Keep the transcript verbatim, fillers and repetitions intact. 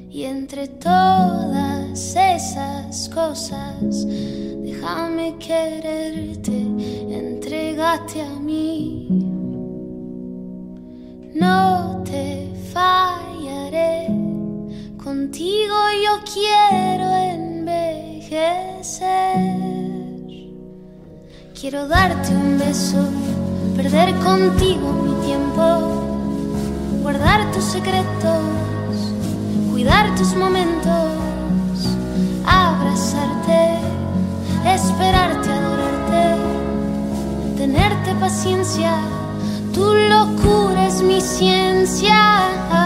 Y entre todas esas cosas, déjame quererte, entrégate a mí. No te fallaré, contigo yo quiero envejecer. Quiero darte un beso, perder contigo mi tiempo, guardar tus secretos, cuidar tus momentos, abrazarte, esperarte, adorarte, tenerte paciencia. Tu locura es mi ciencia.